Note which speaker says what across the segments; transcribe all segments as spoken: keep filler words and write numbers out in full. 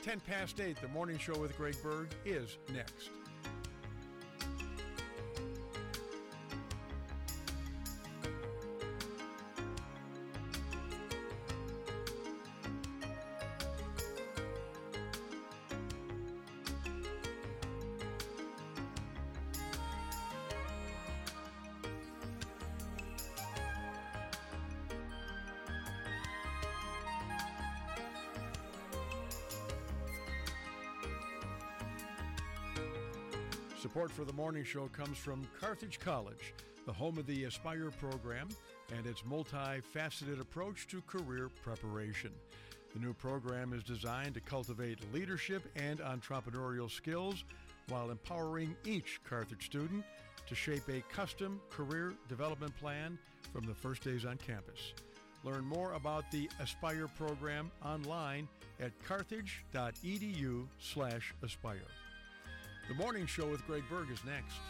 Speaker 1: ten past eight, the morning show with Greg Berg is next. Support for the morning show comes from Carthage College, the home of the Aspire program and its multifaceted approach to career preparation. The new program is designed to cultivate leadership and entrepreneurial skills while empowering each Carthage student to shape a custom career development plan from the first days on campus. Learn more about the Aspire program online at carthage.edu slash aspire. The morning show with Greg Berg is next.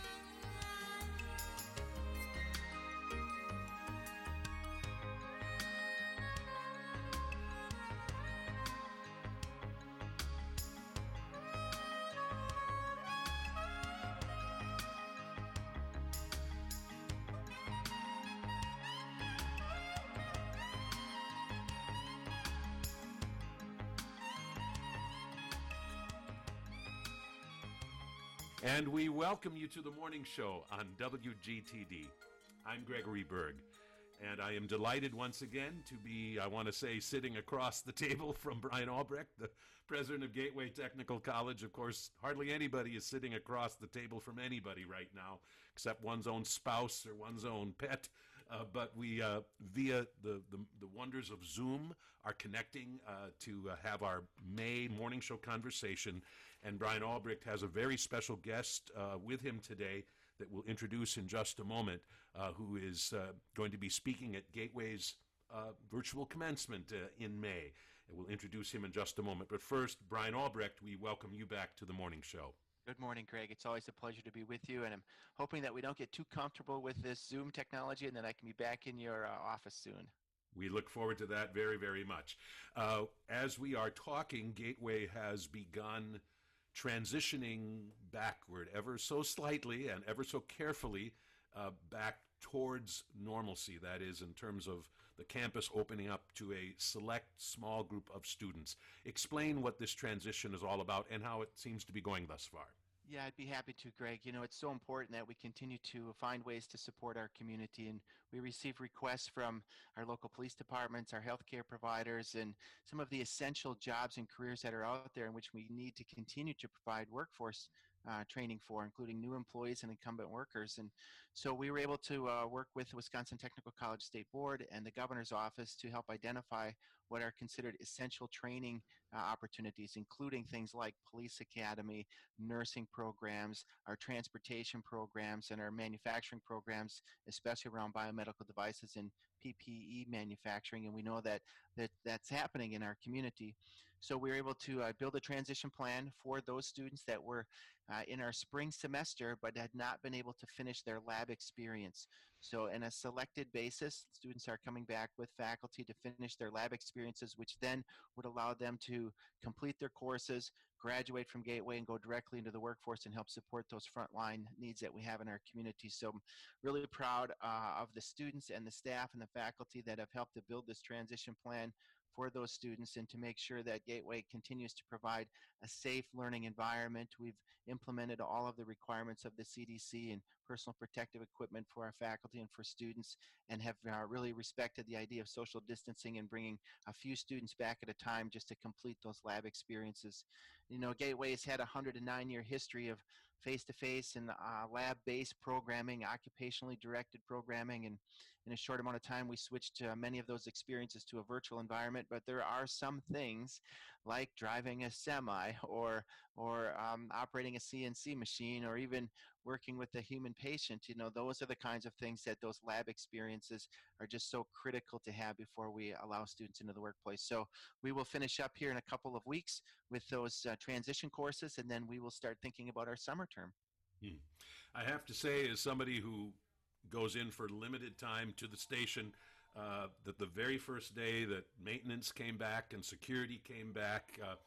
Speaker 2: And we welcome you to the morning show on W G T D. I'm Gregory Berg, and I am delighted once again to be, I want to say, sitting across the table from Brian Albrecht, the president of Gateway Technical College. Of course, hardly anybody is sitting across the table from anybody right now, except one's own spouse or one's own pet. Uh, but we, uh, via the, the, the wonders of Zoom, are connecting uh, to uh, have our May morning show conversation. And Brian Albrecht has a very special guest uh, with him today that we'll introduce in just a moment, uh, who is uh, going to be speaking at Gateway's uh, virtual commencement uh, in May. And we'll introduce him in just a moment. But first, Brian Albrecht, we welcome you back to the morning show.
Speaker 3: Good morning, Greg. It's always a pleasure to be with you, and I'm hoping that we don't get too comfortable with this Zoom technology and that I can be back in your uh, office soon.
Speaker 2: We look forward to that very, very much. Uh, as we are talking, Gateway has begun transitioning backward ever so slightly and ever so carefully uh, back towards normalcy. That is, in terms of the campus opening up to a select small group of students. Explain what this transition is all about and how it seems to be going thus far.
Speaker 3: Yeah, I'd be happy to, Greg. You know, it's so important that we continue to find ways to support our community, and we receive requests from our local police departments, our healthcare providers, and some of the essential jobs and careers that are out there in which we need to continue to provide workforce Uh, training for, including new employees and incumbent workers. And so we were able to uh, work with the Wisconsin Technical College State Board and the governor's office to help identify what are considered essential training uh, opportunities, including things like police academy, nursing programs, our transportation programs, and our manufacturing programs, especially around biomedical devices and P P E manufacturing. And we know that, that that's happening in our community. So we were able to uh, build a transition plan for those students that were uh, in our spring semester but had not been able to finish their lab experience. So in a selected basis, students are coming back with faculty to finish their lab experiences, which then would allow them to complete their courses, graduate from Gateway, and go directly into the workforce and help support those frontline needs that we have in our community. So I'm really proud uh, of the students and the staff and the faculty that have helped to build this transition plan for those students and to make sure that Gateway continues to provide a safe learning environment. We've implemented all of the requirements of the C D C and personal protective equipment for our faculty and for students, and have uh, really respected the idea of social distancing and bringing a few students back at a time just to complete those lab experiences. You know, Gateway has had a one hundred nine year history of face-to-face and uh, lab-based programming, occupationally directed programming, and in a short amount of time we switched uh, many of those experiences to a virtual environment. But there are some things like driving a semi or or um, operating a C N C machine or even working with a human patient. You know, those are the kinds of things that those lab experiences are just so critical to have before we allow students into the workplace. So we will finish up here in a couple of weeks with those uh, transition courses, and then we will start thinking about our summer term.
Speaker 2: Hmm. I have to say, as somebody who goes in for limited time to the station, uh, that the very first day that maintenance came back and security came back, uh,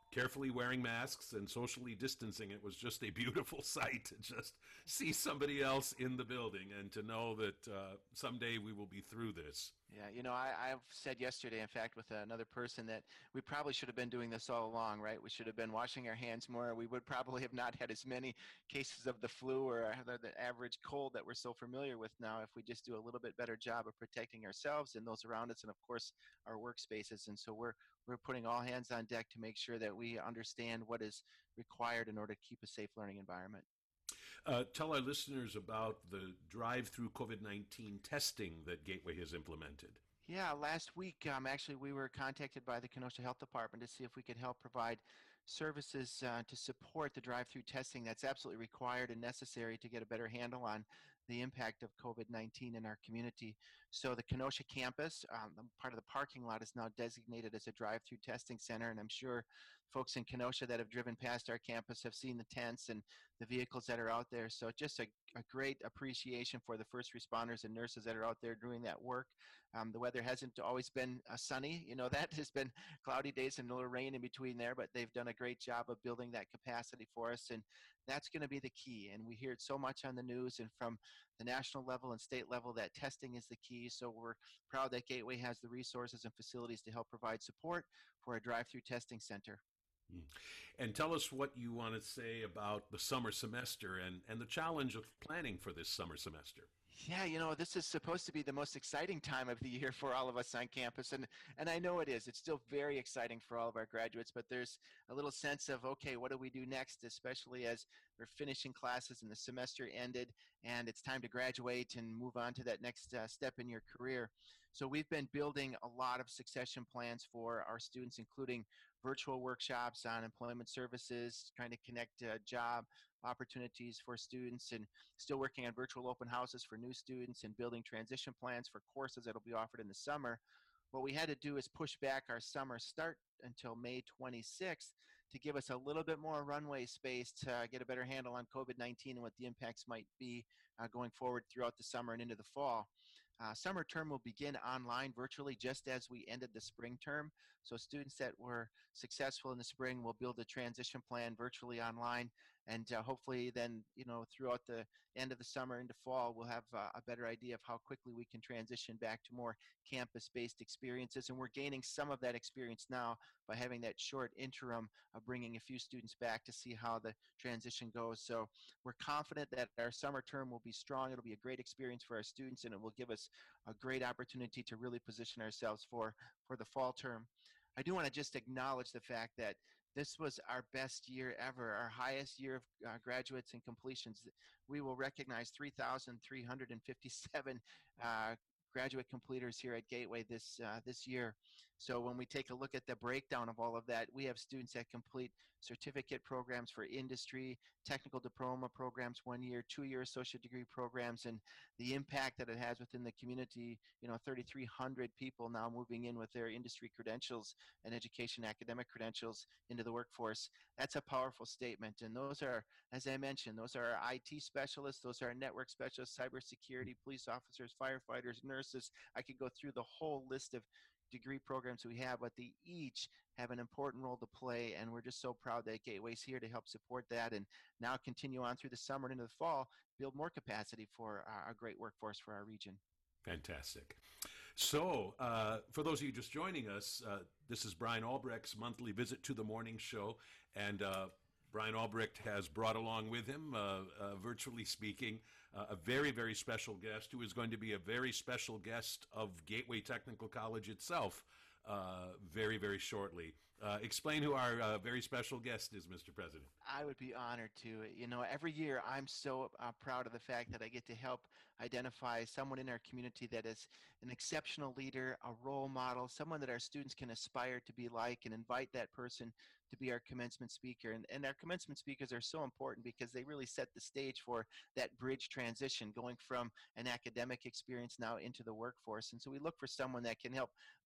Speaker 2: carefully wearing masks and socially distancing. It was just a beautiful sight to just see somebody else in the building and to know that uh, someday we will be through this.
Speaker 3: Yeah, you know, I, I've said yesterday, in fact, with another person, that we probably should have been doing this all along, right? We should have been washing our hands more. We would probably have not had as many cases of the flu or the, the average cold that we're so familiar with now if we just do a little bit better job of protecting ourselves and those around us and, of course, our workspaces. And so we're, we're putting all hands on deck to make sure that we understand what is required in order to keep a safe learning environment.
Speaker 2: Uh, tell our listeners about the drive-through COVID nineteen testing that Gateway has implemented.
Speaker 3: Yeah, last week, um, actually, we were contacted by the Kenosha Health Department to see if we could help provide services uh, to support the drive-through testing that's absolutely required and necessary to get a better handle on the impact of COVID nineteen in our community. So the Kenosha campus, um, part of the parking lot, is now designated as a drive-through testing center, and I'm sure folks in Kenosha that have driven past our campus have seen the tents and the vehicles that are out there. So just a, a great appreciation for the first responders and nurses that are out there doing that work. Um, the weather hasn't always been uh, sunny. You know, that has been cloudy days and a little rain in between there, but they've done a great job of building that capacity for us. And that's going to be the key. And we hear it so much on the news and from the national level and state level that testing is the key. So we're proud that Gateway has the resources and facilities to help provide support for a drive-through testing center.
Speaker 2: And tell us what you want to say about the summer semester and, and the challenge of planning for this summer semester.
Speaker 3: Yeah, you know, this is supposed to be the most exciting time of the year for all of us on campus, and and I know it is. It's still very exciting for all of our graduates, but there's a little sense of, okay, what do we do next, especially as we're finishing classes and the semester ended, and it's time to graduate and move on to that next uh, step in your career. So we've been building a lot of succession plans for our students, including virtual workshops on employment services, trying to connect uh, job opportunities for students, and still working on virtual open houses for new students and building transition plans for courses that will be offered in the summer. What we had to do is push back our summer start until May twenty-sixth to give us a little bit more runway space to get a better handle on COVID nineteen and what the impacts might be uh, going forward throughout the summer and into the fall. Uh, summer term will begin online virtually just as we ended the spring term. So students that were successful in the spring will build a transition plan virtually online. And uh, hopefully then, you know, throughout the end of the summer into fall, we'll have uh, a better idea of how quickly we can transition back to more campus-based experiences. And we're gaining some of that experience now by having that short interim of bringing a few students back to see how the transition goes. So we're confident that our summer term will be strong. It'll be a great experience for our students, and it will give us a great opportunity to really position ourselves for, for the fall term. I do want to just acknowledge the fact that this was our best year ever, our highest year of uh, graduates and completions. We will recognize three thousand three hundred fifty-seven uh, graduate completers here at Gateway this uh, this year. So when we take a look at the breakdown of all of that, we have students that complete certificate programs for industry, technical diploma programs, one year, two year associate degree programs, and the impact that it has within the community. You know, thirty-three hundred people now moving in with their industry credentials and education academic credentials into the workforce. That's a powerful statement. And those are, as I mentioned, those are our I T specialists, those are our network specialists, cybersecurity, police officers, firefighters, nurses. I could go through the whole list of degree programs we have, but they each have an important role to play, and we're just so proud that Gateway's here to help support that and now continue on through the summer and into the fall, build more capacity for a great workforce for our region.
Speaker 2: Fantastic. So, uh, for those of you just joining us, uh, this is Brian Albrecht's monthly visit to the morning show, and uh, Brian Albrecht has brought along with him, uh, uh, virtually speaking, uh, a very, very special guest who is going to be a very special guest of Gateway Technical College itself uh, very, very shortly. Uh, explain who our uh, very special guest is, Mister President.
Speaker 3: I would be honored to. You know, every year I'm so uh, proud of the fact that I get to help identify someone in our community that is an exceptional leader, a role model, someone that our students can aspire to be like, and invite that person to be our commencement speaker. And, and our commencement speakers are so important because they really set the stage for that bridge transition, going from an academic experience now into the workforce. And so we look for someone that can help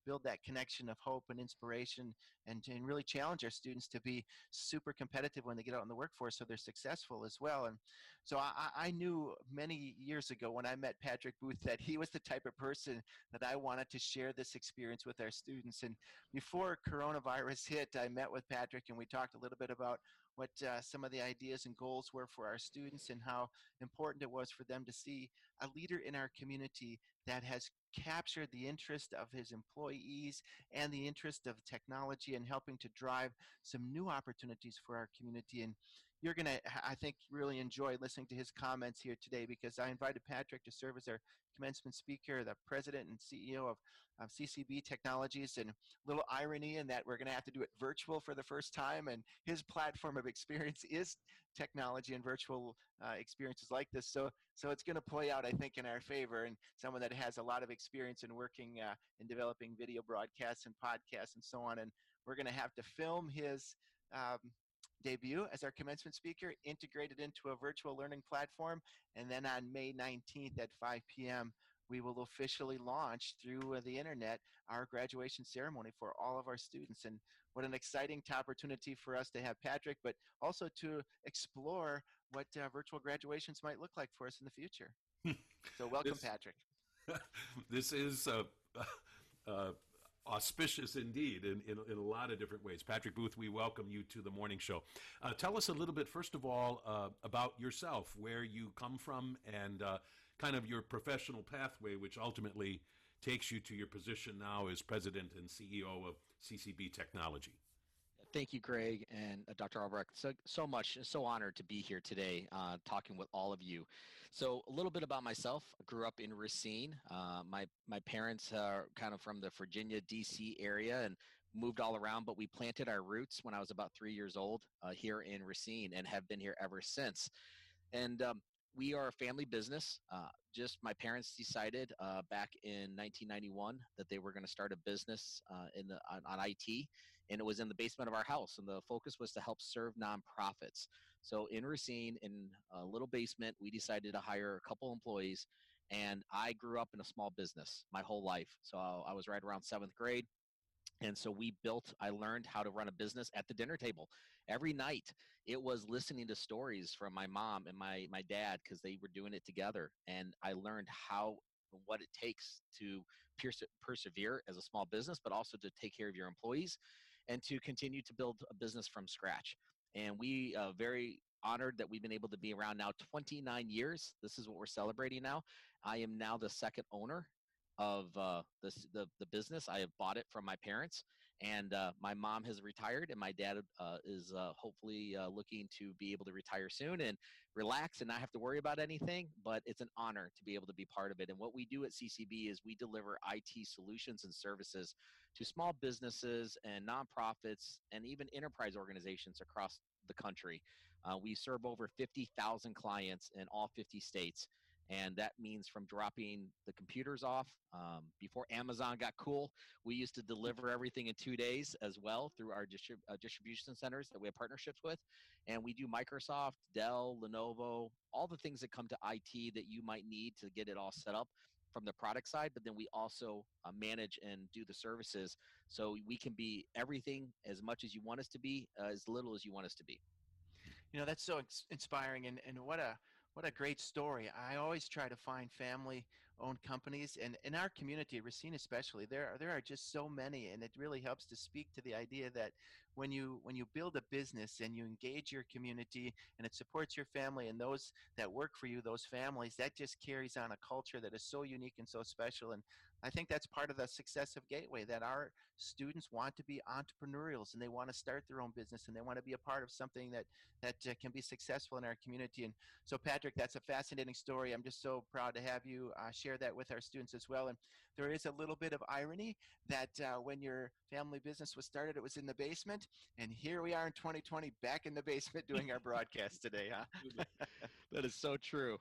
Speaker 3: build that connection of hope and inspiration, and, to, and really challenge our students to be super competitive when they get out in the workforce so they're successful as well. And so I, I knew many years ago when I met Patrick Booth that he was the type of person that I wanted to share this experience with our students. And before coronavirus hit, I met with Patrick and we talked a little bit about what uh, some of the ideas and goals were for our students and how important it was for them to see a leader in our community that has captured the interest of his employees and the interest of technology and helping to drive some new opportunities for our community. And you're going to, I think, really enjoy listening to his comments here today, because I invited Patrick to serve as our commencement speaker, the president and C E O of, of C C B Technologies. And a little irony in that we're going to have to do it virtual for the first time, and his platform of experience is technology and virtual uh, experiences like this. So, so it's going to play out, I think, in our favor, and someone that has a lot of experience in working uh, in developing video broadcasts and podcasts and so on. And we're going to have to film his um, debut as our commencement speaker, integrated into a virtual learning platform. And then on May nineteenth at five p m, we will officially launch through uh, the internet our graduation ceremony for all of our students. And what an exciting opportunity for us to have Patrick, but also to explore what uh, virtual graduations might look like for us in the future. So welcome,
Speaker 2: this,
Speaker 3: Patrick.
Speaker 2: This is uh, uh, auspicious indeed in, in, in a lot of different ways. Patrick Booth, we welcome you to the morning show. Uh, tell us a little bit, first of all, uh, about yourself, where you come from, and uh, kind of your professional pathway, which ultimately takes you to your position now as president and C E O of C C B Technology.
Speaker 4: Thank you, Greg and uh, Doctor Albrecht. So, so much, so honored to be here today uh, talking with all of you. So a little bit about myself. I grew up in Racine. Uh, my, my parents are kind of from the Virginia, D C area and moved all around, but we planted our roots when I was about three years old uh, here in Racine and have been here ever since. And um, we are a family business. Uh, just my parents decided uh, back in nineteen ninety-one that they were going to start a business uh, in the, on, on I T, and it was in the basement of our house. And the focus was to help serve nonprofits. So in Racine, in a little basement, we decided to hire a couple employees. And I grew up in a small business my whole life. So I was right around seventh grade. And so we built, I learned how to run a business at the dinner table. Every night it was listening to stories from my mom and my, my dad, because they were doing it together. And I learned how, what it takes to perse- persevere as a small business, but also to take care of your employees and to continue to build a business from scratch. And we are uh, very honored that we've been able to be around now twenty-nine years. This is what we're celebrating now. I am now the second owner of uh, this, the, the business. I have bought it from my parents, and uh, my mom has retired, and my dad uh, is uh, hopefully uh, looking to be able to retire soon and relax and not have to worry about anything, but it's an honor to be able to be part of it. And what we do at C C B is we deliver I T solutions and services to small businesses and nonprofits and even enterprise organizations across the country. Uh, we serve over fifty thousand clients in all fifty states. And that means from dropping the computers off. Um, before Amazon got cool, we used to deliver everything in two days as well through our distrib- uh, distribution centers that we have partnerships with. And we do Microsoft, Dell, Lenovo, all the things that come to I T that you might need to get it all set up from the product side. But then we also uh, manage and do the services. So we can be everything as much as you want us to be, uh, as little as you want us to be.
Speaker 3: You know, that's so ex- inspiring, and, and what a what a great story. I always try to find family-owned companies, and in our community, Racine especially, there are, there are just so many, and it really helps to speak to the idea that when you when you build a business and you engage your community and it supports your family and those that work for you, those families, that just carries on a culture that is so unique and so special. And I think that's part of the success of Gateway, that our students want to be entrepreneurials and they want to start their own business and they want to be a part of something that that uh, can be successful in our community. And so, Patrick, that's a fascinating story. I'm just so proud to have you uh, share that with our students as well. And there is a little bit of irony that uh, when your family business was started, it was in the basement, and here we are in twenty twenty back in the basement doing our broadcast today, huh?
Speaker 4: That is so true.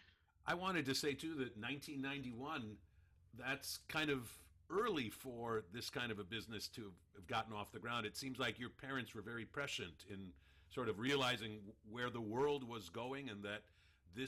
Speaker 2: I wanted to say, too, that nineteen ninety-one, that's kind of early for this kind of a business to have gotten off the ground. It seems like your parents were very prescient in sort of realizing where the world was going, and that this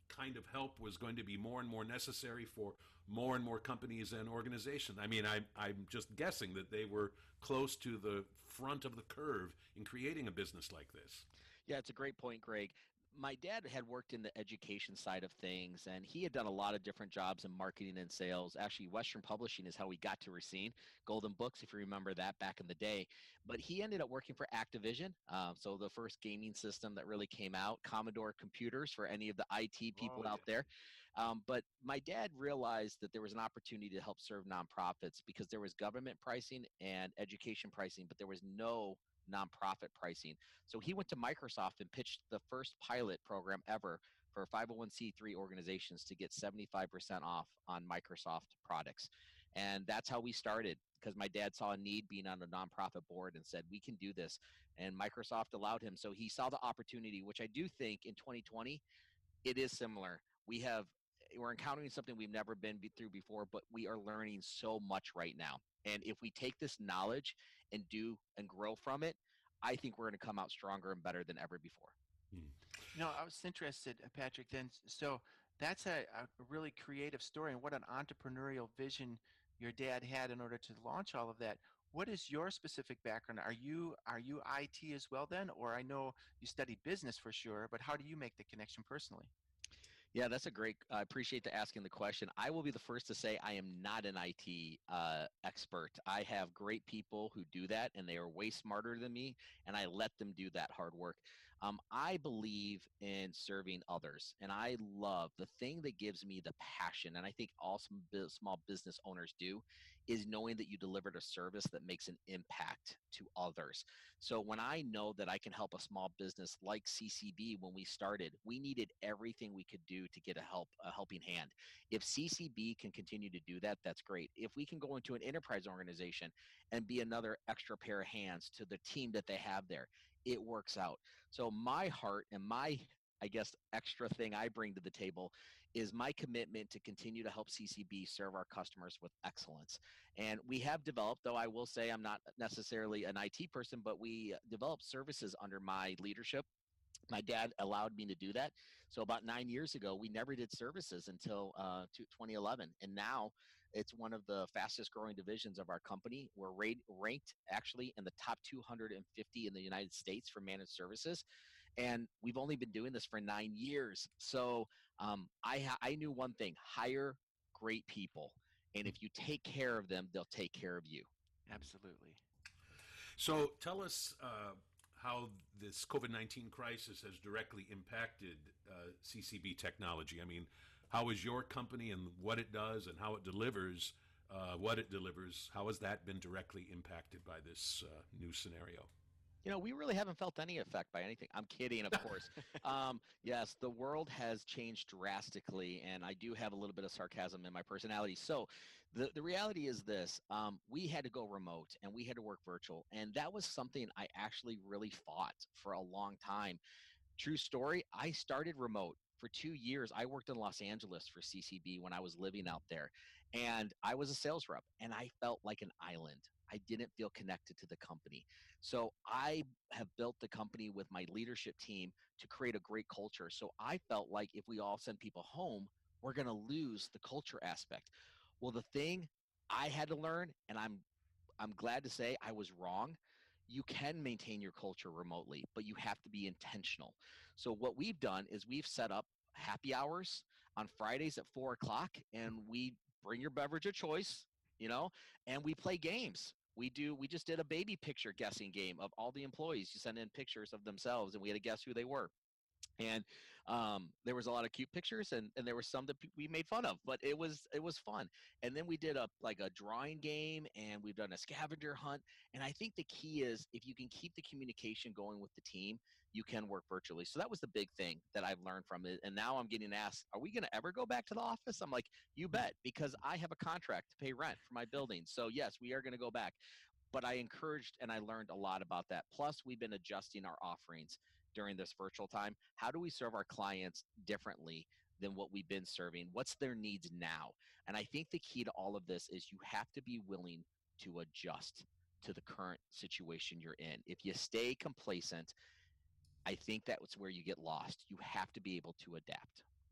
Speaker 2: kind of help was going to be more and more necessary for more and more companies and organizations. I mean, I, I'm just guessing that they were close to the front of the curve in creating a business like this.
Speaker 4: Yeah, it's a great point, Greg. My dad had worked in the education side of things, and he had done a lot of different jobs in marketing and sales. Actually, Western Publishing is how we got to Racine. Golden Books, if you remember that back in the day. But he ended up working for Activision, uh, so the first gaming system that really came out, Commodore computers for any of the I T people
Speaker 2: Oh,
Speaker 4: out
Speaker 2: yeah.
Speaker 4: there. Um, but my dad realized that there was an opportunity to help serve nonprofits because there was government pricing and education pricing, but there was no nonprofit pricing. So he went to Microsoft and pitched the first pilot program ever for five oh one c three organizations to get seventy-five percent off on Microsoft products. And that's how we started because my dad saw a need being on a nonprofit board and said, we can do this. And Microsoft allowed him. So he saw the opportunity, which I do think in twenty twenty, it is similar. We have, we're encountering something we've never been through before, but we are learning so much right now. And if we take this knowledge and do and grow from it, I think we're going to come out stronger and better than ever before.
Speaker 2: Hmm.
Speaker 3: You know, I was interested, uh, Patrick, then, so that's a, a really creative story, and what an entrepreneurial vision your dad had in order to launch all of that. What is your specific background? Are you are you I T as well then? Or I know you studied business for sure, but how do you make the connection personally?
Speaker 4: Yeah, that's a great. I appreciate the asking the question. I will be the first to say I am not an I T uh, expert. I have great people who do that, and they are way smarter than me, and I let them do that hard work. Um, I believe in serving others, and I love the thing that gives me the passion, and I think all some bu- small business owners do, is knowing that you delivered a service that makes an impact to others. So when I know that I can help a small business like C C B, when we started, we needed everything we could do to get a help a helping hand. If C C B can continue to do that, that's great. If we can go into an enterprise organization and be another extra pair of hands to the team that they have there, it works out. So my heart and my, I guess, extra thing I bring to the table is my commitment to continue to help C C B serve our customers with excellence. And we have developed, though I will say I'm not necessarily an I T person, but we developed services under my leadership. My dad allowed me to do that. So about nine years ago, we never did services until uh, twenty eleven. And now it's one of the fastest growing divisions of our company. We're rate, ranked actually in the top two hundred fifty in the United States for managed services. And we've only been doing this for nine years. So um, I, ha- I knew one thing, hire great people. And if you take care of them, they'll take care of you.
Speaker 3: Absolutely.
Speaker 2: So tell us uh, how this COVID nineteen crisis has directly impacted uh, C C B technology. I mean, how is your company and what it does and how it delivers, uh, what it delivers, how has that been directly impacted by this uh, new scenario?
Speaker 4: You know, we really haven't felt any effect by anything. I'm kidding, of course. um, yes, the world has changed drastically, and I do have a little bit of sarcasm in my personality. So, the, the reality is this um, we had to go remote and we had to work virtual, and that was something I actually really fought for a long time. True story, I started remote. For two years, I worked in Los Angeles for C C B when I was living out there. And I was a sales rep, and I felt like an island. I didn't feel connected to the company. So I have built the company with my leadership team to create a great culture. So I felt like if we all send people home, we're going to lose the culture aspect. Well, the thing I had to learn, and I'm I'm glad to say I was wrong. You can maintain your culture remotely, but you have to be intentional. So what we've done is we've set up happy hours on Fridays at four o'clock, and we bring your beverage of choice, you know, and we play games. We do. We just did a baby picture guessing game of all the employees. You send in pictures of themselves, and we had to guess who they were. And um, there was a lot of cute pictures, and, and there were some that we made fun of, but it was it was fun. And then we did a like a drawing game, and we've done a scavenger hunt. And I think the key is if you can keep the communication going with the team, you can work virtually. So that was the big thing that I've learned from it. And now I'm getting asked, are we going to ever go back to the office? I'm like, you bet, because I have a contract to pay rent for my building. So yes, we are going to go back. But I encouraged and I learned a lot about that. Plus, we've been adjusting our offerings during this virtual time. How do we serve our clients differently than what we've been serving? What's their needs now? And I think the key to all of this is you have to be willing to adjust to the current situation you're in. If you stay complacent, I think that's where you get lost. You have to be able to adapt.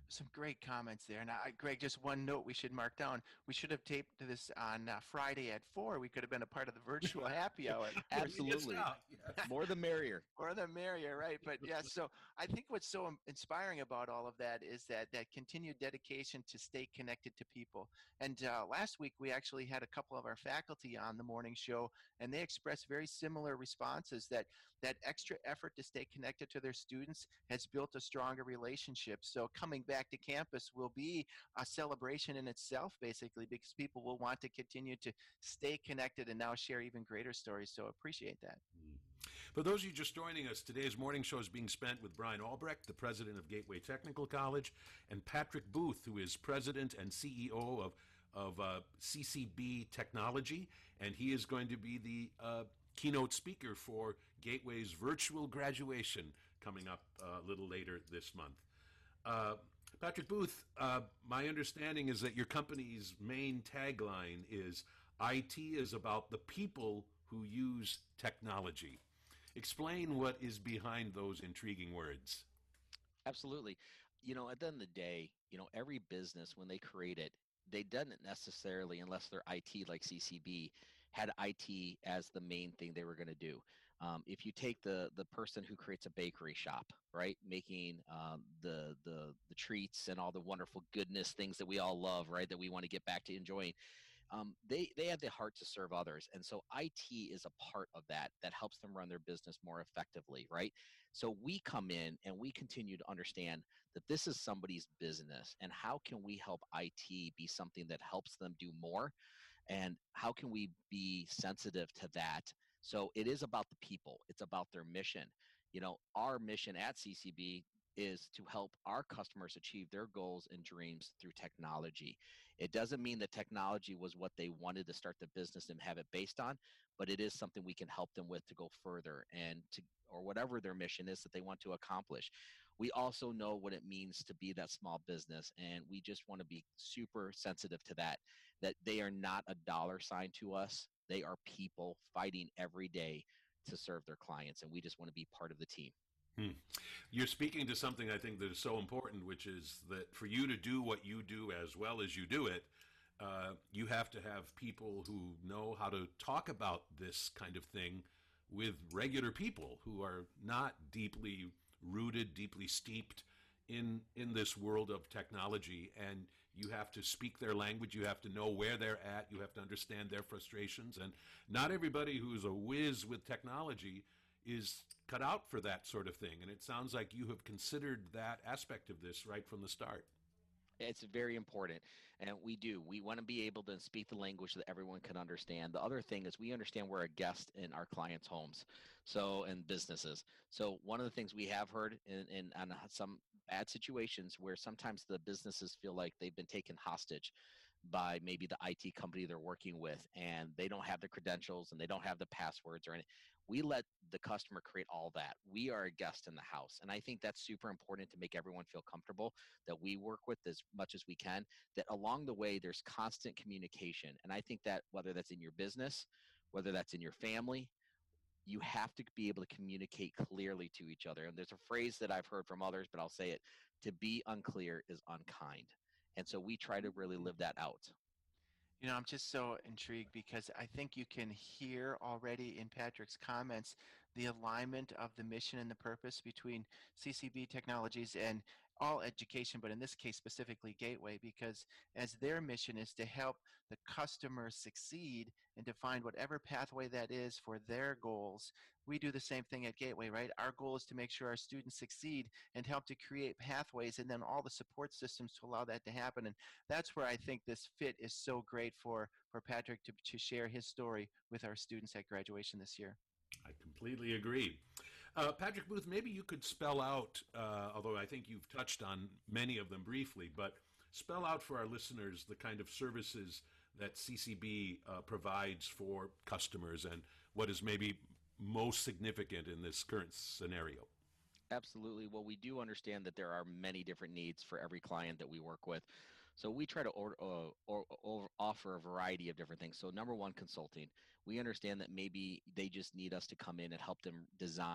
Speaker 3: Some great comments there. Now, I- Greg, just one note we should mark down. We should have taped this on uh, Friday at four. We could have been a part of the virtual happy hour.
Speaker 4: Absolutely. More the merrier.
Speaker 3: Or the merrier, right? But yeah, so I think what's so im- inspiring about all of that is that that continued dedication to stay connected to people. And uh, last week we actually had a couple of our faculty on the morning show, and they expressed very similar responses that that extra effort to stay connected to their students has built a stronger relationship. So coming back to campus will be a celebration in itself, basically, because people will want to continue to stay connected and now share even greater stories. So appreciate that.
Speaker 2: For those of you just joining us, today's morning show is being spent with Brian Albrecht, the president of Gateway Technical College, and Patrick Booth, who is president and C E O of, of uh, C C B Technology, and he is going to be the uh, keynote speaker for Gateway's virtual graduation coming up uh, a little later this month. Uh, Patrick Booth, uh, my understanding is that your company's main tagline is I T is about the people who use technology. Explain what is behind those intriguing words.
Speaker 4: Absolutely. You know, at the end of the day, you know, every business, when they create it, they didn't necessarily, unless they're I T like C C B, had I T as the main thing they were going to do. Um, if you take the the person who creates a bakery shop, right, making um, the the the treats and all the wonderful goodness things that we all love, right, that we want to get back to enjoying, um, they they have the heart to serve others, and so I T is a part of that that helps them run their business more effectively, right? So we come in and we continue to understand that this is somebody's business, and how can we help I T be something that helps them do more, and how can we be sensitive to that? So it is about the people, it's about their mission. You know, our mission at C C B is to help our customers achieve their goals and dreams through technology. It doesn't mean that technology was what they wanted to start the business and have it based on, but it is something we can help them with to go further and to, or whatever their mission is that they want to accomplish. We also know what it means to be that small business, and we just want to be super sensitive to that, that they are not a dollar sign to us. They are people fighting every day to serve their clients, and we just want to be part of the team.
Speaker 2: Hmm. You're speaking to something I think that is so important, which is that for you to do what you do as well as you do it, uh, you have to have people who know how to talk about this kind of thing with regular people who are not deeply rooted, deeply steeped in in this world of technology. And you have to speak their language. You have to know where they're at. You have to understand their frustrations. And not everybody who's a whiz with technology is cut out for that sort of thing. And it sounds like you have considered that aspect of this right from the start.
Speaker 4: It's very important. And we do. We want to be able to speak the language that everyone can understand. The other thing is we understand we're a guest in our clients' homes, so and businesses. So one of the things we have heard in, in on some bad situations where sometimes the businesses feel like they've been taken hostage by maybe the I T company they're working with, and they don't have the credentials and they don't have the passwords or anything. We let the customer create all that. We are a guest in the house. And I think that's super important to make everyone feel comfortable, that we work with as much as we can, that along the way, there's constant communication. And I think that whether that's in your business, whether that's in your family, you have to be able to communicate clearly to each other. And there's a phrase that I've heard from others, but I'll say it: to be unclear is unkind. And so we try to really live that out.
Speaker 3: You know, I'm just so intrigued because I think you can hear already in Patrick's comments the alignment of the mission and the purpose between C C B Technologies and all education, but in this case specifically Gateway, because as their mission is to help the customer succeed and to find whatever pathway that is for their goals, we do the same thing at Gateway, right? Our goal is to make sure our students succeed and help to create pathways and then all the support systems to allow that to happen. And that's where I think this fit is so great for, for Patrick to, to share his story with our students at graduation this year.
Speaker 2: I completely agree. Uh, Patrick Booth, maybe you could spell out, uh, although I think you've touched on many of them briefly, but spell out for our listeners the kind of services that C C B uh, provides for customers and what is maybe most significant in this current scenario.
Speaker 4: Absolutely. Well, we do understand that there are many different needs for every client that we work with. So we try to or, uh, or, or offer a variety of different things. So number one, consulting. We understand that maybe they just need us to come in and help them design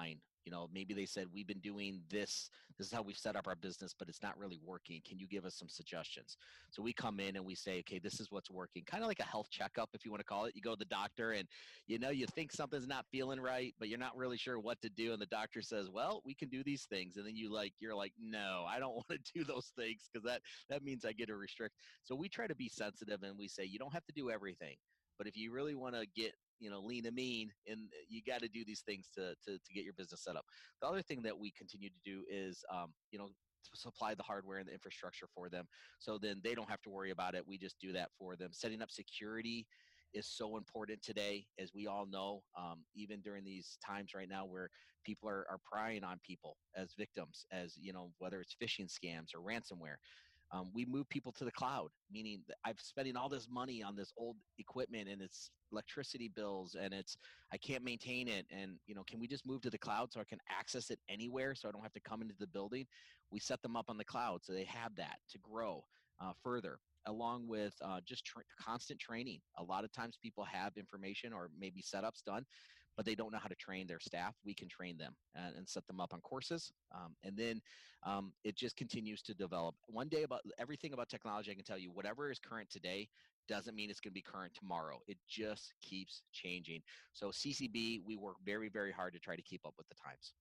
Speaker 4: You know, maybe they said, we've been doing this, this is how we've set up our business, but it's not really working. Can you give us some suggestions? So we come in and we say, okay, this is what's working. Kind of like a health checkup, if you want to call it. You go to the doctor and, you know, you think something's not feeling right, but you're not really sure what to do. And the doctor says, well, we can do these things. And then you like, you're like, no, I don't want to do those things because that, that means I get to restrict. So we try to be sensitive and we say, you don't have to do everything, but if you really want to get, you know, lean and mean, and you got to do these things to, to, to get your business set up. The other thing that we continue to do is, um, you know, to supply the hardware and the infrastructure for them. So then they don't have to worry about it. We just do that for them. Setting up security is so important today, as we all know, um, even during these times right now where people are, are prying on people as victims, as, you know, whether it's phishing scams or ransomware. Um, we move people to the cloud, meaning that I'm spending all this money on this old equipment and it's electricity bills and it's, I can't maintain it. And, you know, can we just move to the cloud so I can access it anywhere so I don't have to come into the building? We set them up on the cloud so they have that to grow uh, further, along with uh, just tra- constant training. A lot of times people have information or maybe setups done, but they don't know how to train their staff. We can train them and, and set them up on courses. Um, and then um, it just continues to develop. One day, about everything about technology, I can tell you, whatever is current today doesn't mean it's going to be current tomorrow. It just keeps changing. So C C B, we work very, very hard to try to keep up with the times.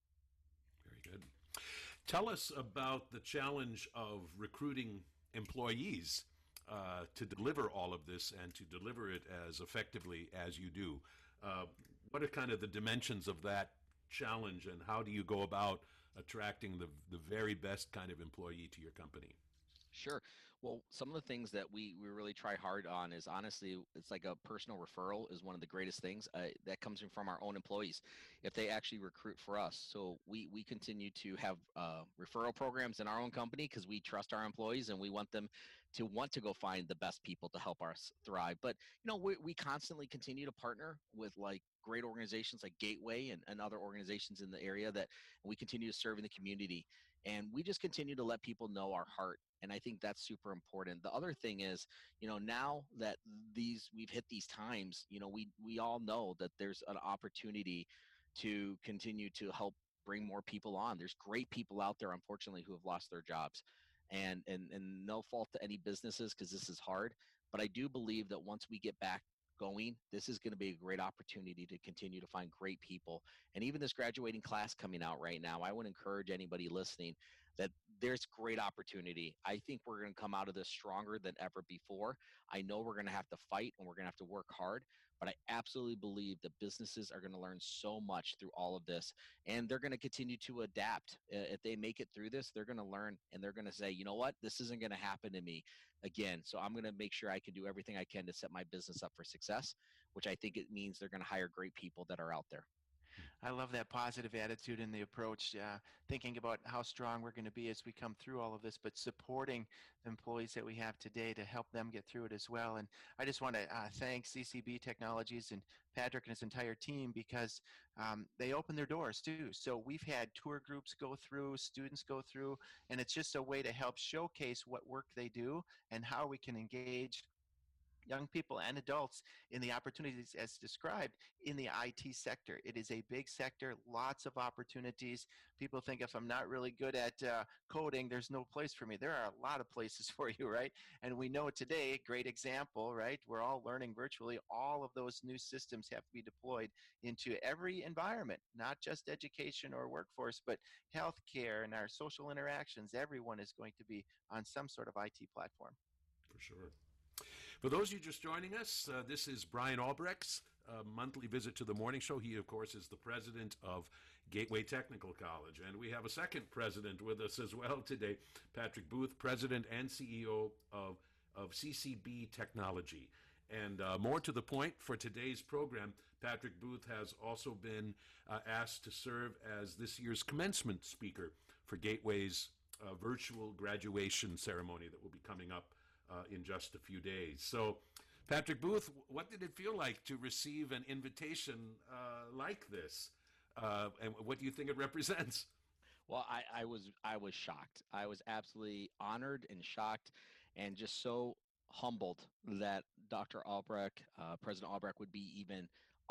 Speaker 2: Very good. Tell us about the challenge of recruiting employees uh, to deliver all of this and to deliver it as effectively as you do. Uh, what are kind of the dimensions of that challenge, and how do you go about attracting the the very best kind of employee to your company?
Speaker 4: Sure. Well, some of the things that we, we really try hard on is, honestly, it's like a personal referral is one of the greatest things uh, that comes in from our own employees if they actually recruit for us. So we, we continue to have uh, referral programs in our own company because we trust our employees and we want them to want to go find the best people to help us thrive. But, you know, we, we constantly continue to partner with like great organizations like Gateway and, and other organizations in the area that we continue to serve in the community. And we just continue to let people know our heart. And I think that's super important. The other thing is, you know, now that these we've hit these times, you know, we we all know that there's an opportunity to continue to help bring more people on. There's great people out there, unfortunately, who have lost their jobs. And and and no fault to any businesses because this is hard. But I do believe that once we get back going, this is going to be a great opportunity to continue to find great people. And even this graduating class coming out right now, I would encourage anybody listening that there's great opportunity. I think we're going to come out of this stronger than ever before. I know we're going to have to fight and we're going to have to work hard, but I absolutely believe that businesses are going to learn so much through all of this, and they're going to continue to adapt. Uh, If they make it through this, they're going to learn and they're going to say, you know what, this isn't going to happen to me again. So I'm going to make sure I can do everything I can to set my business up for success, which I think it means they're going to hire great people that are out there.
Speaker 3: I love that positive attitude and the approach, uh, thinking about how strong we're going to be as we come through all of this, but supporting the employees that we have today to help them get through it as well. And I just want to uh, thank C C B Technologies and Patrick and his entire team because um, they open their doors too. So we've had tour groups go through, students go through, and it's just a way to help showcase what work they do and how we can engage young people and adults in the opportunities as described in the I T sector. It is a big sector, lots of opportunities. People think if I'm not really good at uh, coding, there's no place for me. There are a lot of places for you, right? And we know today, great example, right? We're all learning virtually. All of those new systems have to be deployed into every environment, not just education or workforce, but healthcare and our social interactions. Everyone is going to be on some sort of I T platform.
Speaker 2: For sure. For those of you just joining us, uh, this is Brian Albrecht's uh, monthly visit to the morning show. He, of course, is the president of Gateway Technical College. And we have a second president with us as well today, Patrick Booth, president and C E O of, of C C B Technology. And uh, more to the point, for today's program, Patrick Booth has also been uh, asked to serve as this year's commencement speaker for Gateway's uh, virtual graduation ceremony that will be coming up Uh, in just a few days. So, Patrick Booth, what did it feel like to receive an invitation uh, like this? Uh, and what do you think it represents?
Speaker 4: Well, I, I was I was shocked. I was absolutely honored and shocked, and just so humbled that Doctor Albrecht, uh, President Albrecht, would be even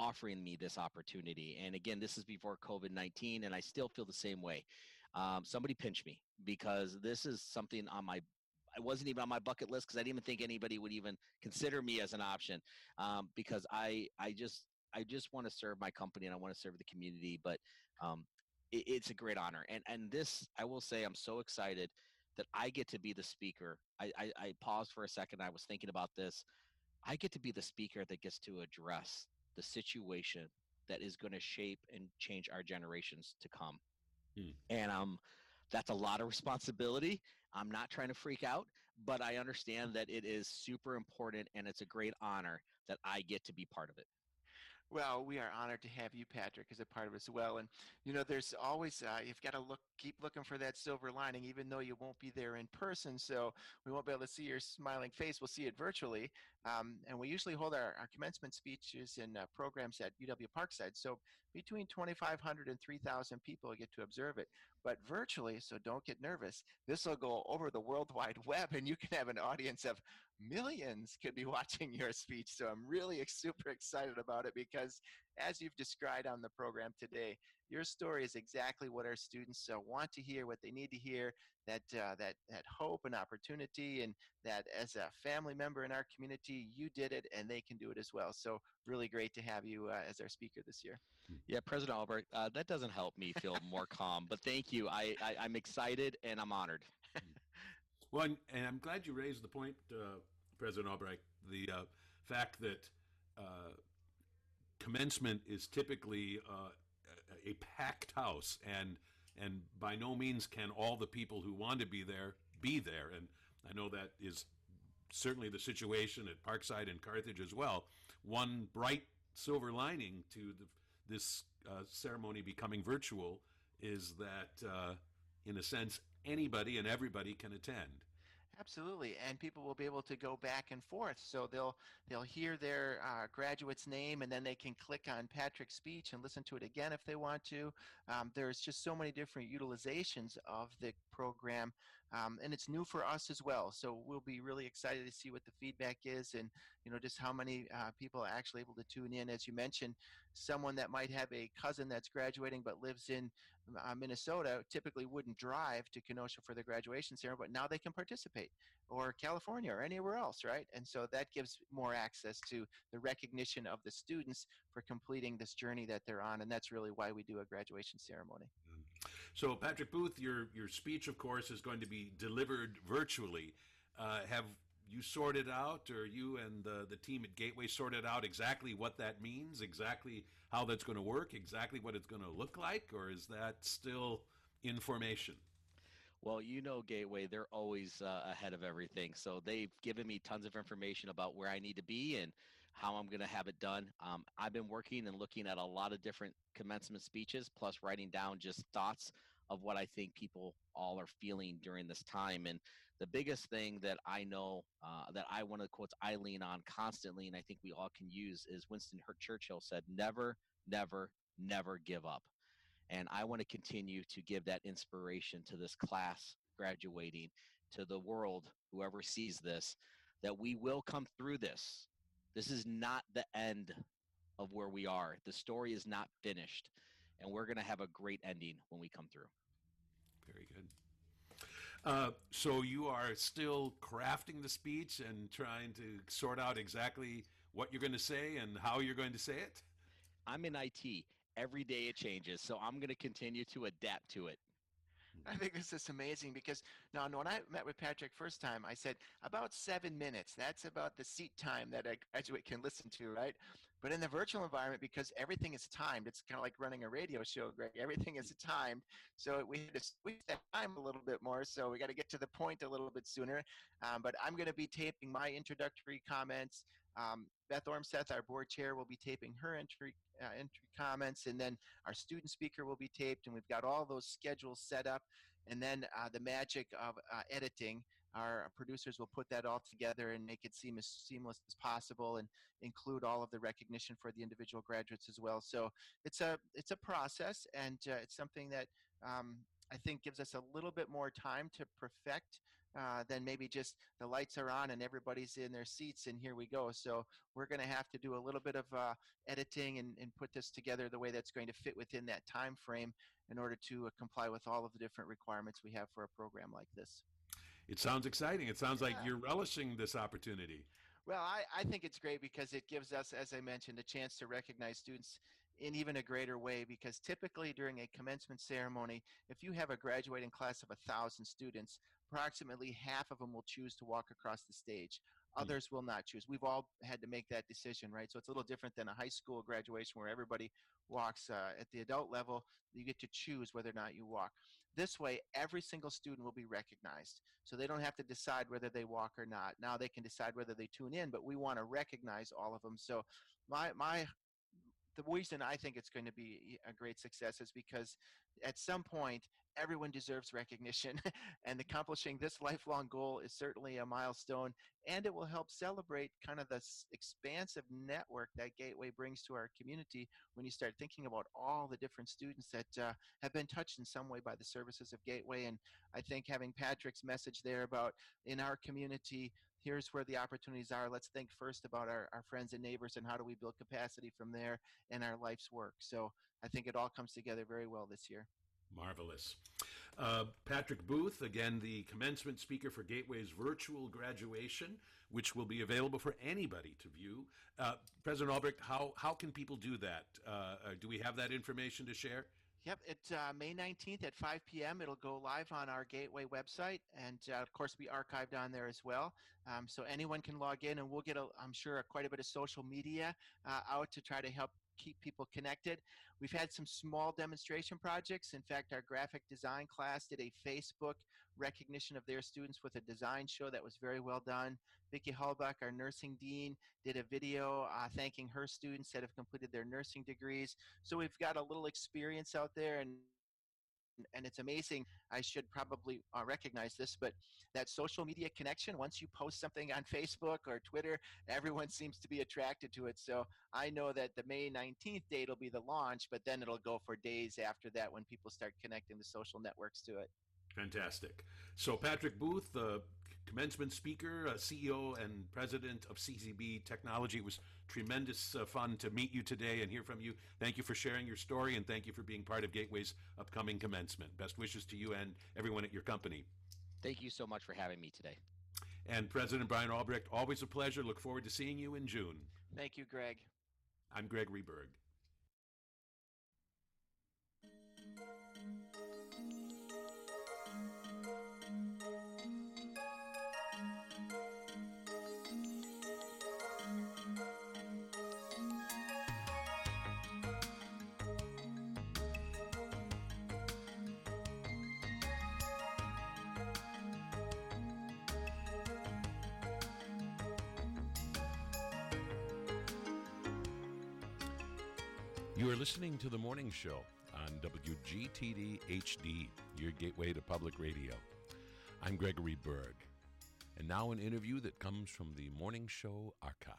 Speaker 4: offering me this opportunity. And again, this is before COVID nineteen, and I still feel the same way. Um, somebody pinch me, because this is something on my, I wasn't even on my bucket list, because I didn't even think anybody would even consider me as an option. Um, because I, I just, I just want to serve my company, and I want to serve the community. But um, it, it's a great honor. And, and this, I will say, I'm so excited that I get to be the speaker. I, I, I paused for a second. I was thinking about this. I get to be the speaker that gets to address the situation that is going to shape and change our generations to come. Hmm. And um, that's a lot of responsibility. I'm not trying to freak out, but I understand that it is super important, and it's a great honor that I get to be part of it.
Speaker 3: Well, we are honored to have you, Patrick, as a part of it as well. And, you know, there's always, uh, you've got to look, keep looking for that silver lining, even though you won't be there in person. So we won't be able to see your smiling face. We'll see it virtually. Um, and we usually hold our, our commencement speeches and uh, programs at U W Parkside. So between twenty-five hundred and three thousand people get to observe it. But virtually, so don't get nervous, this will go over the World Wide Web, and you can have an audience of millions could be watching your speech. So I'm really super excited about it, because as you've described on the program today, your story is exactly what our students uh, want to hear, what they need to hear, that, uh, that, that hope and opportunity, and that as a family member in our community, you did it and they can do it as well. So really great to have you uh, as our speaker this year.
Speaker 4: Yeah, President Albrecht, uh, that doesn't help me feel more calm, but thank you. I, I, I'm excited and I'm honored.
Speaker 2: Well, and, and I'm glad you raised the point, uh, President Albrecht, the uh, fact that uh, commencement is typically uh, a, a packed house, and and by no means can all the people who want to be there be there. And I know that is certainly the situation at Parkside and Carthage as well. One bright silver lining to the, this uh, ceremony becoming virtual is that, uh, in a sense, anybody and everybody can attend.
Speaker 3: Absolutely, and people will be able to go back and forth. So they'll they'll hear their uh, graduate's name, and then they can click on Patrick's speech and listen to it again if they want to. Um, there's just so many different utilizations of the program, um, and it's new for us as well. So we'll be really excited to see what the feedback is, and you know just how many uh, people are actually able to tune in. As you mentioned, someone that might have a cousin that's graduating but lives in uh, Minnesota typically wouldn't drive to Kenosha for the graduation ceremony, but now they can participate, or California or anywhere else, right? And so that gives more access to the recognition of the students for completing this journey that they're on, and that's really why we do a graduation ceremony.
Speaker 2: So, Patrick Booth, your your speech, of course, is going to be delivered virtually. Uh, have you sorted out, or you and the, the team at Gateway sorted out exactly what that means, exactly how that's going to work, exactly what it's going to look like, or is that still in formation?
Speaker 4: Well, you know, Gateway, they're always uh, ahead of everything. So they've given me tons of information about where I need to be and how I'm going to have it done. Um, I've been working and looking at a lot of different commencement speeches, plus writing down just thoughts of what I think people all are feeling during this time. And the biggest thing that I know uh, that I, one of the quotes I lean on constantly, and I think we all can use, is Winston Churchill said, never, never, never give up. And I want to continue to give that inspiration to this class graduating, to the world, whoever sees this, that we will come through this. This is not the end of where we are. The story is not finished, and we're going to have a great ending when we come through.
Speaker 2: Very good. Uh, so you are still crafting the speech and trying to sort out exactly what you're going to say and how you're going to say it?
Speaker 4: I'm in I T. Every day it changes, so I'm going to continue to adapt to it.
Speaker 3: I think this is amazing, because now when I met with Patrick first time, I said about seven minutes. That's about the seat time that a graduate can listen to, right? But in the virtual environment, because everything is timed, it's kind of like running a radio show, Greg. Everything is timed. So we had to squeeze that time a little bit more. So we got to get to the point a little bit sooner. Um, but I'm going to be taping my introductory comments. Um, Beth Ormseth, our board chair, will be taping her entry, uh, entry comments, and then our student speaker will be taped, and we've got all those schedules set up. And then uh, the magic of uh, editing, our producers will put that all together and make it seem as seamless as possible, and include all of the recognition for the individual graduates as well. So it's a it's a process, and uh, it's something that um, I think gives us a little bit more time to perfect uh, than maybe just the lights are on and everybody's in their seats and here we go. So we're going to have to do a little bit of uh, editing and, and put this together the way that's going to fit within that time frame in order to uh, comply with all of the different requirements we have for a program like this.
Speaker 2: It sounds exciting. It sounds
Speaker 3: Yeah.
Speaker 2: like you're relishing this opportunity.
Speaker 3: Well, I, I think it's great because it gives us, as I mentioned, a chance to recognize students in even a greater way, because typically during a commencement ceremony, if you have a graduating class of a thousand students, approximately half of them will choose to walk across the stage.
Speaker 2: Hmm.
Speaker 3: Others will not choose. We've all had to make that decision, right? So it's a little different than a high school graduation where everybody walks. Uh, at the adult level, you get to choose whether or not you walk. This way, every single student will be recognized. So they don't have to decide whether they walk or not. Now they can decide whether they tune in, but we want to recognize all of them. So my, my the reason I think it's going to be a great success is because at some point everyone deserves recognition, and accomplishing this lifelong goal is certainly a milestone, and it will help celebrate kind of this expansive network that Gateway brings to our community when you start thinking about all the different students that uh, have been touched in some way by the services of Gateway. And I think having Patrick's message there about in our community, here's where the opportunities are. Let's think first about our, our friends and neighbors and how do we build capacity from there in our life's work. So I think it all comes together very well this year.
Speaker 2: Marvelous. Uh, Patrick Booth, again, the commencement speaker for Gateway's virtual graduation, which will be available for anybody to view. Uh, President Albrecht, how, how can people do that? Uh, uh, do we have that information to share?
Speaker 3: Yep, it's uh, May nineteenth at five p.m. It'll go live on our Gateway website, and uh, of course be archived on there as well. Um, so anyone can log in, and we'll get, a, I'm sure, quite a bit of social media uh, out to try to help keep people connected. We've had some small demonstration projects. In fact, our graphic design class did a Facebook recognition of their students with a design show that was very well done. Vicki Hallbach, our nursing dean, did a video uh, thanking her students that have completed their nursing degrees. So we've got a little experience out there, and and it's amazing. I should probably uh, recognize this, but that social media connection, once you post something on Facebook or Twitter, everyone seems to be attracted to it. So I know that the May nineteenth date will be the launch, but then it'll go for days after that when people start connecting the social networks to it.
Speaker 2: Fantastic. So Patrick Booth, the commencement speaker, uh, C E O and president of C Z B Technology. It was tremendous uh, fun to meet you today and hear from you. Thank you for sharing your story, and thank you for being part of Gateway's upcoming commencement. Best wishes to you and everyone at your company.
Speaker 4: Thank you so much for having me today.
Speaker 2: And President Brian Albrecht, always a pleasure. Look forward to seeing you in June.
Speaker 3: Thank you, Greg.
Speaker 2: I'm Gregory Berg.
Speaker 1: You are listening to The Morning Show on W G T D H D, your gateway to public radio. I'm Gregory Berg, and now an interview that comes from the Morning Show archive.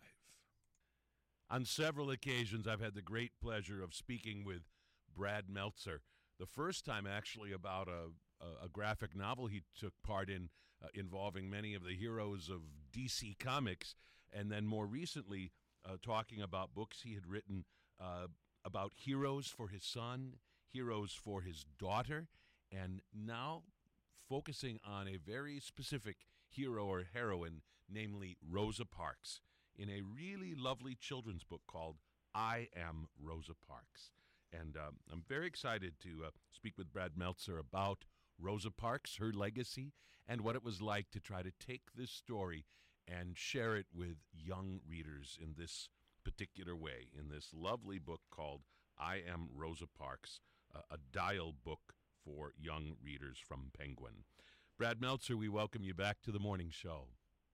Speaker 1: On several occasions, I've had the great pleasure of speaking with Brad Meltzer, the first time actually about a, a, a graphic novel he took part in uh, involving many of the heroes of D C Comics, and then more recently uh, talking about books he had written uh, about heroes for his son, heroes for his daughter, and now focusing on a very specific hero or heroine, namely Rosa Parks, in a really lovely children's book called I Am Rosa Parks. And um, I'm very excited to uh, speak with Brad Meltzer about Rosa Parks, her legacy, and what it was like to try to take this story and share it with young readers in this particular way, in this lovely book called I Am Rosa Parks, uh, a dial book for young readers from Penguin. Brad Meltzer, we welcome you back to the morning show.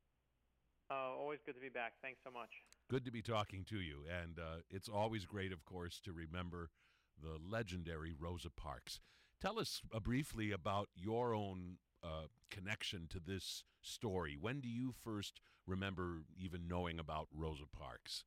Speaker 5: Uh, always good to be back. Thanks so much.
Speaker 1: Good to be talking to you, and uh, it's always great, of course, to remember the legendary Rosa Parks. Tell us uh, briefly about your own uh, connection to this story. When do you first remember even knowing about Rosa Parks?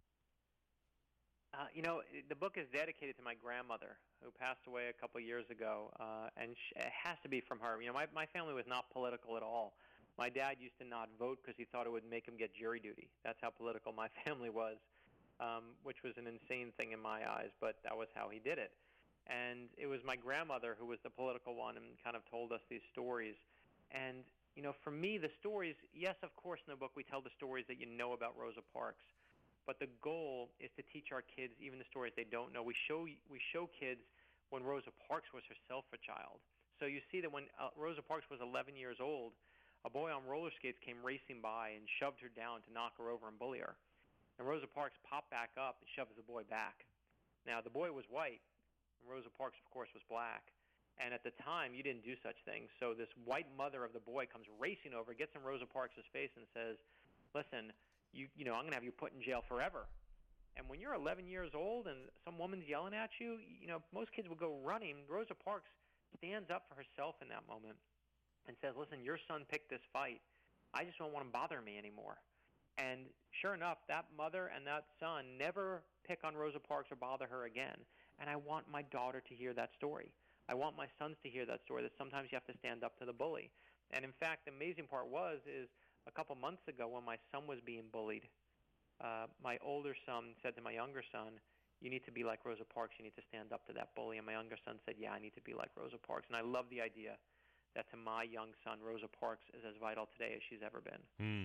Speaker 5: Uh, you know, the book is dedicated to my grandmother, who passed away a couple years ago, uh, and sh- it has to be from her. You know, my, my family was not political at all, My dad used to not vote because he thought it would make him get jury duty. That's how political my family was, um, which was an insane thing in my eyes, but that was how he did it. And it was my grandmother who was the political one and kind of told us these stories. And, you know, for me, the stories, yes, of course, in the book we tell the stories that you know about Rosa Parks, but the goal is to teach our kids even the stories they don't know. We show we show kids when Rosa Parks was herself a child. So you see that when uh, Rosa Parks was eleven years old, a boy on roller skates came racing by and shoved her down to knock her over and bully her. And Rosa Parks popped back up and shoved the boy back. Now, the boy was white, and Rosa Parks, of course, was black. And at the time, you didn't do such things. So this white mother of the boy comes racing over, gets in Rosa Parks' face and says, listen, you, you know, I'm going to have you put in jail forever. And when you're eleven years old and some woman's yelling at you, you know, most kids would go running. Rosa Parks stands up for herself in that moment and says, listen, your son picked this fight. I just don't want him bothering me anymore. And sure enough, that mother and that son never pick on Rosa Parks or bother her again. And I want my daughter to hear that story. I want my sons to hear that story, that sometimes you have to stand up to the bully. And in fact, the amazing part was, is a couple months ago when my son was being bullied, uh, my older son said to my younger son, you need to be like Rosa Parks. You need to stand up to that bully. And my younger son said, yeah, I need to be like Rosa Parks. And I love the idea that to my young son, Rosa Parks is as vital today as she's ever been.
Speaker 2: Hmm.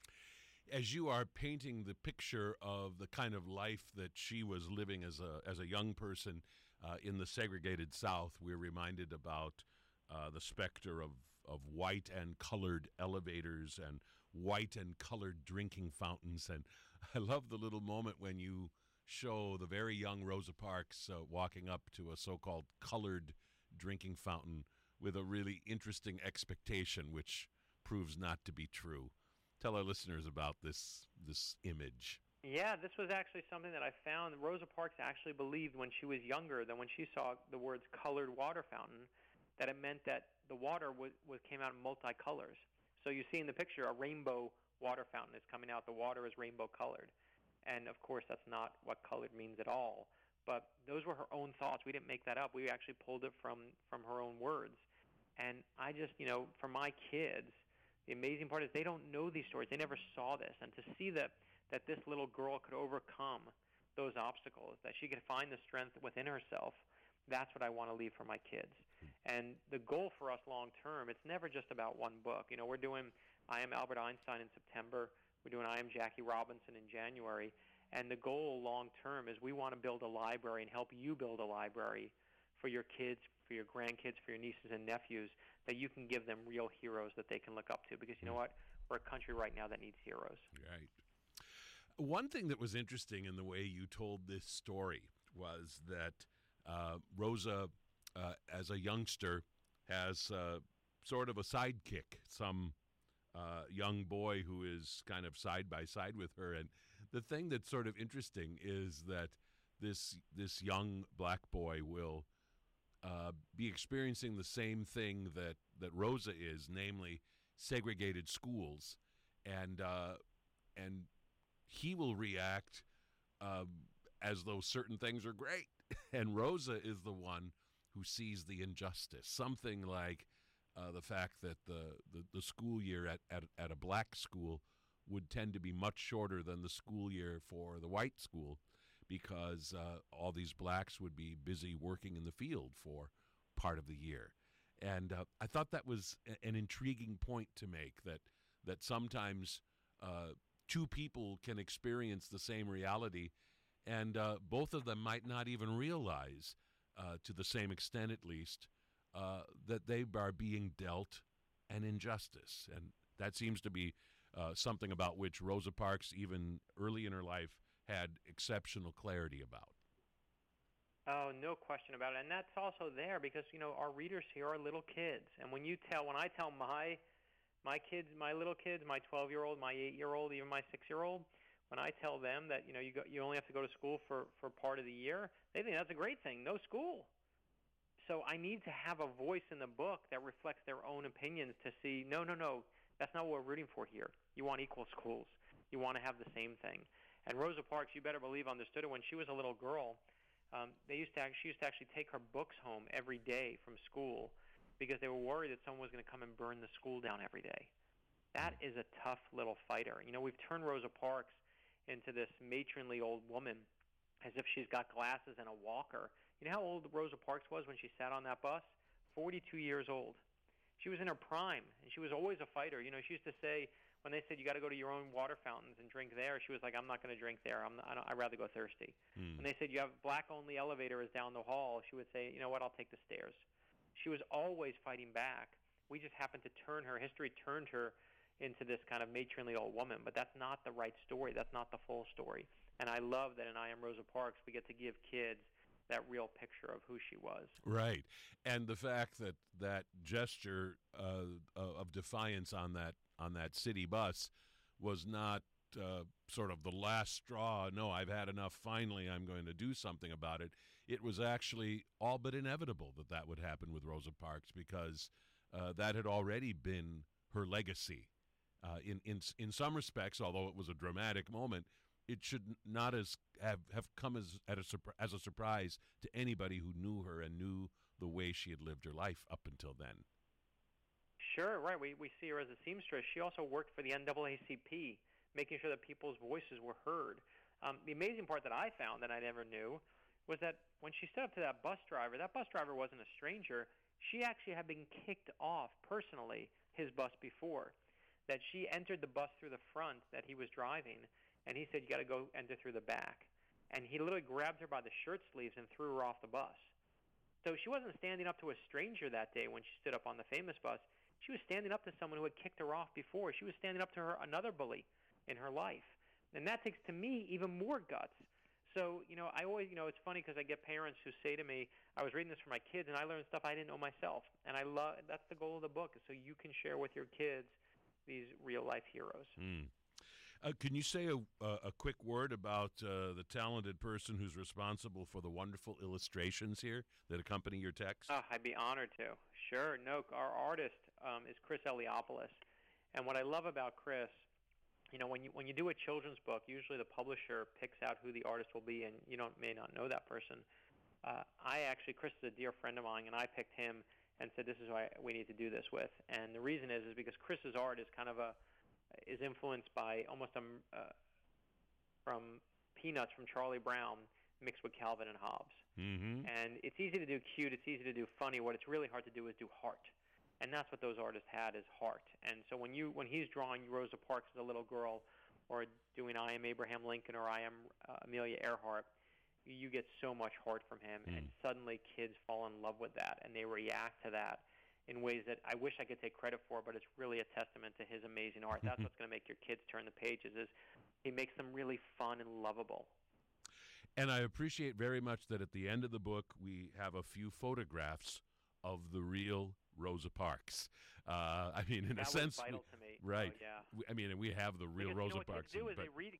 Speaker 2: As you are painting the picture of the kind of life that she was living as a as a young person uh, in the segregated South, we're reminded about uh, the specter of, of white and colored elevators and white and colored drinking fountains. And I love the little moment when you show the very young Rosa Parks uh, walking up to a so-called colored drinking fountain with a really interesting expectation, which proves not to be true. Tell our listeners about this this image.
Speaker 5: Yeah, this was actually something that I found. Rosa Parks actually believed when she was younger that when she saw the words colored water fountain, that it meant that the water was, was came out in multicolors. So you see in the picture a rainbow water fountain is coming out. The water is rainbow colored. And, of course, that's not what colored means at all. But those were her own thoughts. We didn't make that up. We actually pulled it from, from her own words. And I just, you know, for my kids, the amazing part is they don't know these stories. They never saw this. And to see that, that this little girl could overcome those obstacles, that she could find the strength within herself, that's what I want to leave for my kids. And the goal for us long term, it's never just about one book. You know, we're doing I Am Albert Einstein in September. We're doing I Am Jackie Robinson in January. And the goal long term is we want to build a library and help you build a library for your kids, for your grandkids, for your nieces and nephews, that you can give them real heroes that they can look up to. Because you know what? We're a country right now that needs heroes.
Speaker 2: Right. One thing that was interesting in the way you told this story was that uh, Rosa, uh, as a youngster, has uh, sort of a sidekick, some uh, young boy who is kind of side by side with her. And the thing that's sort of interesting is that this this young black boy will uh, be experiencing the same thing that, that Rosa is, namely segregated schools, and uh, and he will react um, as though certain things are great, and Rosa is the one who sees the injustice. Something like uh, the fact that the, the, the school year at, at, at a black school would tend to be much shorter than the school year for the white school, because uh, all these blacks would be busy working in the field for part of the year. And uh, I thought that was a, an intriguing point to make, that that sometimes uh, two people can experience the same reality, and uh, both of them might not even realize, uh, to the same extent at least, uh, that they are being dealt an injustice. And that seems to be uh, something about which Rosa Parks, even early in her life, had exceptional clarity about.
Speaker 5: Oh, no question about it. And that's also there because, you know, our readers here are little kids. And when you tell, when I tell my my kids, my little kids, my twelve-year-old, my eight-year-old, even my six-year-old, when I tell them that, you know, you go, you only have to go to school for, for part of the year, they think that's a great thing, no school. So I need to have a voice in the book that reflects their own opinions to see, no, no, no, that's not what we're rooting for here. You want equal schools. You want to have the same thing. And Rosa Parks, you better believe, understood it. When she was a little girl, um, they used to act, she used to actually take her books home every day from school because they were worried that someone was going to come and burn the school down every day. That is a tough little fighter. You know, we've turned Rosa Parks into this matronly old woman as if she's got glasses and a walker. You know how old Rosa Parks was when she sat on that bus? forty-two years old. She was in her prime, and she was always a fighter. You know, she used to say, when they said you got to go to your own water fountains and drink there, she was like, I'm not going to drink there. I'm not, I don't, I'd rather go thirsty.
Speaker 2: Hmm.
Speaker 5: When they said you have black-only elevators down the hall, she would say, you know what, I'll take the stairs. She was always fighting back. We just happened to turn her, history turned her into this kind of matronly old woman, but that's not the right story. That's not the full story. And I love that in I Am Rosa Parks, we get to give kids that real picture of who she was.
Speaker 2: Right. And the fact that that gesture uh, of defiance on that on that city bus was not uh, sort of the last straw. No, I've had enough. Finally, I'm going to do something about it. It was actually all but inevitable that that would happen with Rosa Parks, because uh, that had already been her legacy. Uh, in, in in some respects, although it was a dramatic moment, it should not as have, have come as at a surpri- as a surprise to anybody who knew her and knew the way she had lived her life up until then.
Speaker 5: Sure, right. We we see her as a seamstress. She also worked for the N double A C P, making sure that people's voices were heard. Um, the amazing part that I found that I never knew was that when she stood up to that bus driver, that bus driver wasn't a stranger. She actually had been kicked off personally his bus before. That she entered the bus through the front that he was driving, and he said, you got to go enter through the back. And he literally grabbed her by the shirt sleeves and threw her off the bus. So she wasn't standing up to a stranger that day when she stood up on the famous bus. She was standing up to someone who had kicked her off before. She was standing up to her another bully in her life. And that takes, to me, even more guts. So, you know, I always, you know, it's funny because I get parents who say to me, I was reading this for my kids, and I learned stuff I didn't know myself. And I love, that's the goal of the book, so you can share with your kids these real-life heroes.
Speaker 2: Mm. Uh, can you say a, a, a quick word about uh, the talented person who's responsible for the wonderful illustrations here that accompany your text?
Speaker 5: Oh, I'd be honored to. Sure. No, our artist um, is Chris Eliopoulos. And what I love about Chris, you know, when you when you do a children's book, usually the publisher picks out who the artist will be, and you don't may not know that person. Uh, I actually, Chris is a dear friend of mine, and I picked him and said, this is why we need to do this with. And the reason is is because Chris's art is kind of a is influenced by almost a uh, from Peanuts from Charlie Brown mixed with Calvin and Hobbes.
Speaker 2: Mm-hmm.
Speaker 5: And it's easy to do cute, it's easy to do funny. What it's really hard to do is do heart. And that's what those artists had, is heart. And so when you when he's drawing Rosa Parks as a little girl, or doing I Am Abraham Lincoln, or I Am uh, Amelia Earhart, you get so much heart from him,
Speaker 2: Mm.
Speaker 5: and suddenly kids fall in love with that, and they react to that in ways that I wish I could take credit for, but it's really a testament to his amazing art. That's what's going to make your kids turn the pages, is he makes them really fun and lovable.
Speaker 2: And I appreciate very much that at the end of the book we have a few photographs of the real Rosa Parks. Uh, I mean, in
Speaker 5: that
Speaker 2: a sense,
Speaker 5: was vital
Speaker 2: we,
Speaker 5: to me.
Speaker 2: right?
Speaker 5: Oh, yeah.
Speaker 2: We, I mean, we have the real
Speaker 5: because,
Speaker 2: Rosa
Speaker 5: you know, what
Speaker 2: Parks.
Speaker 5: kids do
Speaker 2: in,
Speaker 5: is
Speaker 2: but,
Speaker 5: they read.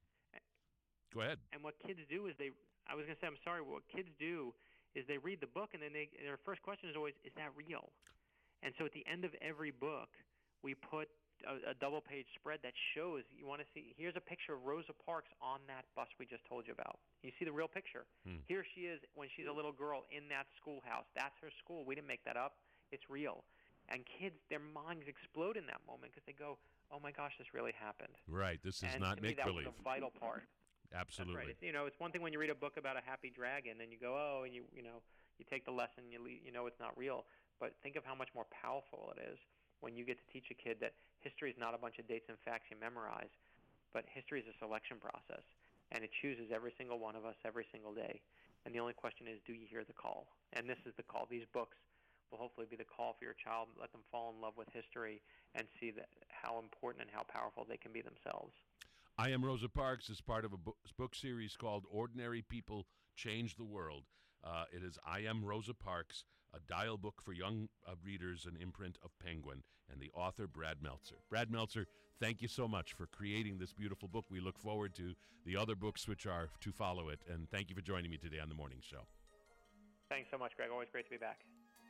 Speaker 2: go ahead.
Speaker 5: And what kids do is they. I was going to say, I'm sorry. What kids do is they read the book, and then they their first question is always, "Is that real?" And so at the end of every book, we put a, a double-page spread that shows, you want to see, here's a picture of Rosa Parks on that bus we just told you about. You see the real picture.
Speaker 2: Hmm.
Speaker 5: Here she is when she's a little girl in that schoolhouse. That's her school. We didn't make that up. It's real. And kids, their minds explode in that moment because they go, oh my gosh, this really happened.
Speaker 2: Right. This is
Speaker 5: and
Speaker 2: not
Speaker 5: to me, that was
Speaker 2: make-believe.
Speaker 5: a vital part.
Speaker 2: Absolutely.
Speaker 5: That's right. It's, you know, it's one thing when you read a book about a happy dragon and you go, oh, and you you know, you take the lesson, you le- you know it's not real. But think of how much more powerful it is when you get to teach a kid that history is not a bunch of dates and facts you memorize, but history is a selection process, and it chooses every single one of us every single day. And the only question is, do you hear the call? And this is the call. These books will hopefully be the call for your child. Let them fall in love with history and see that how important and how powerful they can be themselves.
Speaker 2: I Am Rosa Parks is part of a book, book series called Ordinary People Change the World. Uh, it is I Am Rosa Parks, a dial book for young uh, readers, an imprint of Penguin, and the author, Brad Meltzer. Brad Meltzer, thank you so much for creating this beautiful book. We look forward to the other books which are to follow it, and thank you for joining me today on The Morning Show.
Speaker 5: Thanks so much, Greg. Always great to be back.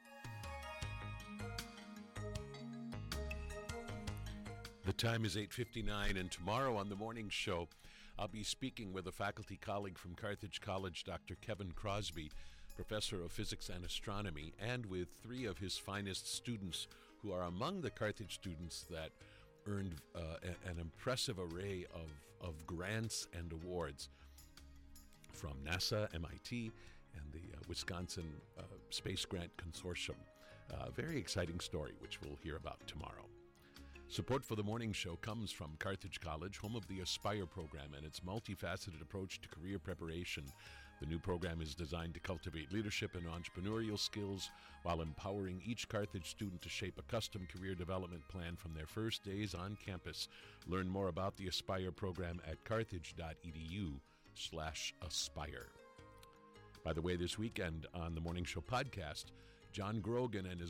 Speaker 2: The time is eight fifty-nine, and tomorrow on The Morning Show, I'll be speaking with a faculty colleague from Carthage College, Doctor Kevin Crosby, professor of physics and astronomy, and with three of his finest students who are among the Carthage students that earned uh, a- an impressive array of, of grants and awards from NASA, M I T, and the uh, Wisconsin uh, Space Grant Consortium. A very exciting story, which we'll hear about tomorrow. Support for the morning show comes from Carthage College, home of the Aspire program and its multifaceted approach to career preparation. The new program is designed to cultivate leadership and entrepreneurial skills while empowering each Carthage student to shape a custom career development plan from their first days on campus. Learn more about the Aspire program at carthage.edu slash aspire. By the way, this weekend on the Morning Show podcast, John Grogan and his